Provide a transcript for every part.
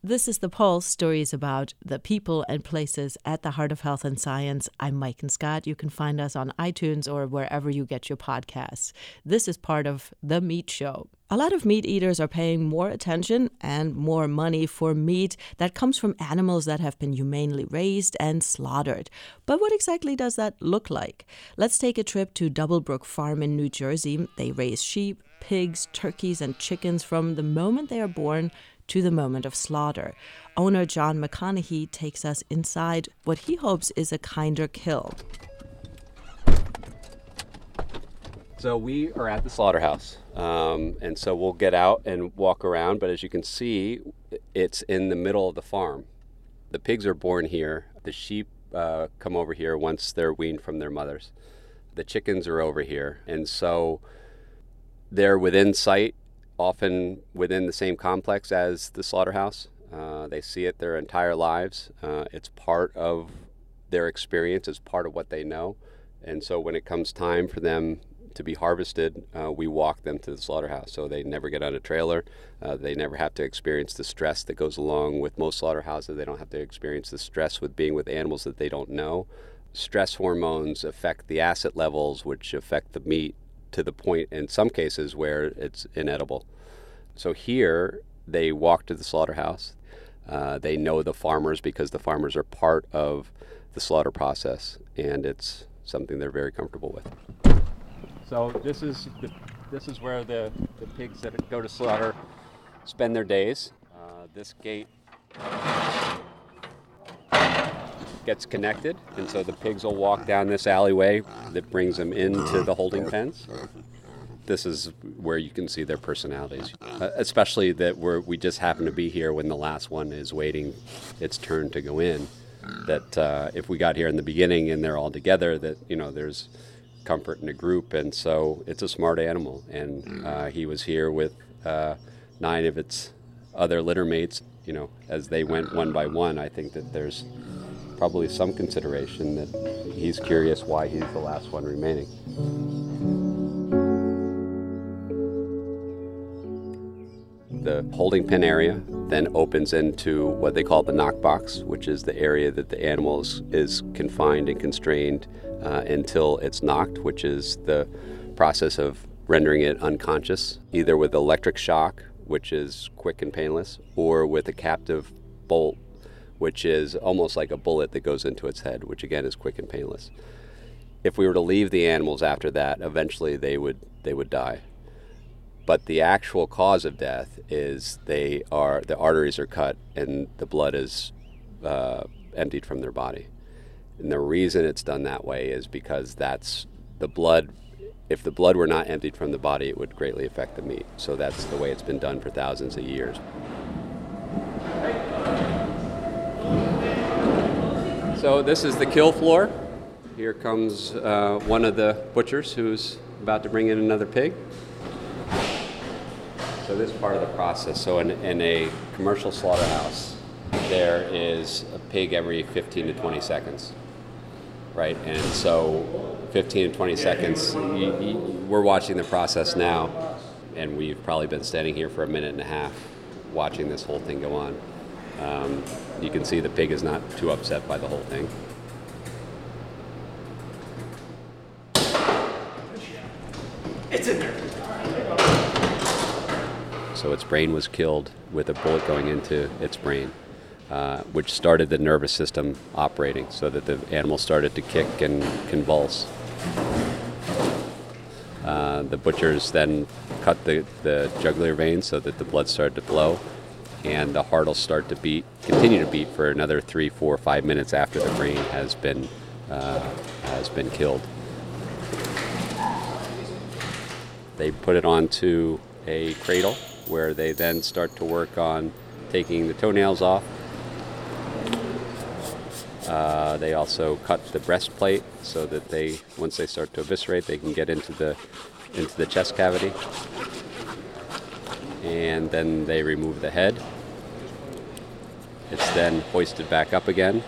This is The Pulse, stories about the people and places at the heart of health and science. I'm Maiken Scott. You can find us on iTunes or wherever you get your podcasts. This is part of The Meat Show. A lot of meat eaters are paying more attention and more money for meat that comes from animals that have been humanely raised and slaughtered. But what exactly does that look like? Let's take a trip to Doublebrook Farm in New Jersey. They raise sheep, pigs, turkeys, and chickens from the moment they are born to the moment of slaughter. Owner John McConaughey takes us inside what he hopes is a kinder kill. So we are at the slaughterhouse, and so we'll get out and walk around, but as you can see, it's in the middle of the farm. The pigs are born here. The sheep come over here once they're weaned from their mothers. The chickens are over here, and so they're within sight, often within the same complex as the slaughterhouse. They see it their entire lives. It's part of their experience, it's part of what they know. And so when it comes time for them to be harvested, we walk them to the slaughterhouse. So they never get on a trailer. They never have to experience the stress that goes along with most slaughterhouses. They don't have to experience the stress with being with animals that they don't know. Stress hormones affect the acid levels, which affect the meat to the point in some cases where it's inedible. So here they walk to the slaughterhouse. They know the farmers because the farmers are part of the slaughter process, and it's something they're very comfortable with. So this is where the pigs that go to slaughter spend their days. This gate gets connected, and so the pigs will walk down this alleyway that brings them into the holding pens. This is where you can see their personalities, especially that we just happen to be here when the last one is waiting its turn to go in. That if we got here in the beginning and they're all together, that there's comfort in a group, and so it's a smart animal. And he was here with 9 of its other litter mates. As they went one by one, I think that there's probably some consideration that he's curious why he's the last one remaining. The holding pen area then opens into what they call the knock box, which is the area that the animal is confined and constrained until it's knocked, which is the process of rendering it unconscious, either with electric shock, which is quick and painless, or with a captive bolt, which is almost like a bullet that goes into its head, which again is quick and painless. If we were to leave the animals after that, eventually they would die. But the actual cause of death is the arteries are cut and the blood is emptied from their body. And the reason it's done that way is because that's the blood. If the blood were not emptied from the body, it would greatly affect the meat. So that's the way it's been done for thousands of years. So this is the kill floor. Here comes one of the butchers who's about to bring in another pig. So this is part of the process. So in a commercial slaughterhouse, there is a pig every 15 to 20 seconds, right? And so 15 to 20 seconds, we're watching the process now, and we've probably been standing here for a minute and a half watching this whole thing go on. You can see the pig is not too upset by the whole thing. It's in there. So its brain was killed with a bullet going into its brain, which started the nervous system operating so that the animal started to kick and convulse. The butchers then cut the jugular vein so that the blood started to flow, and the heart will start to continue to beat for another 3, 4, 5 minutes after the brain has been killed. They put it onto a cradle where they then start to work on taking the toenails off. They also cut the breastplate so that once they start to eviscerate, they can get into the chest cavity. And then they remove the head. It's then hoisted back up again.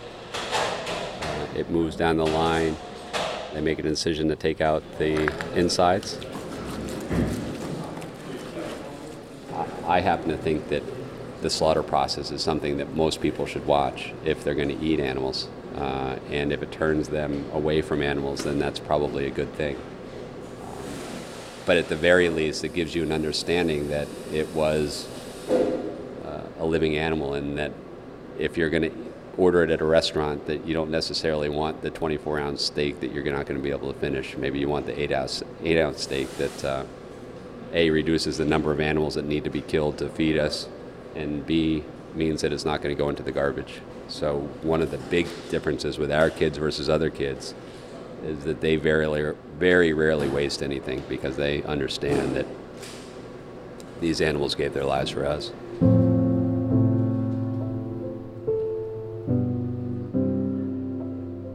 It moves down the line. They make an incision to take out the insides. I happen to think that the slaughter process is something that most people should watch if they're going to eat animals. And if it turns them away from animals, then that's probably a good thing. But at the very least, it gives you an understanding that it was a living animal, and that if you're going to order it at a restaurant, that you don't necessarily want the 24-ounce steak that you're not going to be able to finish. Maybe you want the 8-ounce steak that A, reduces the number of animals that need to be killed to feed us, and B, means that it's not going to go into the garbage. So one of the big differences with our kids versus other kids is that they very rarely waste anything, because they understand that these animals gave their lives for us.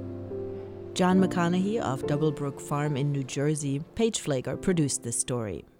John McConaughey of Doublebrook Farm in New Jersey, Paige Pfleger, produced this story.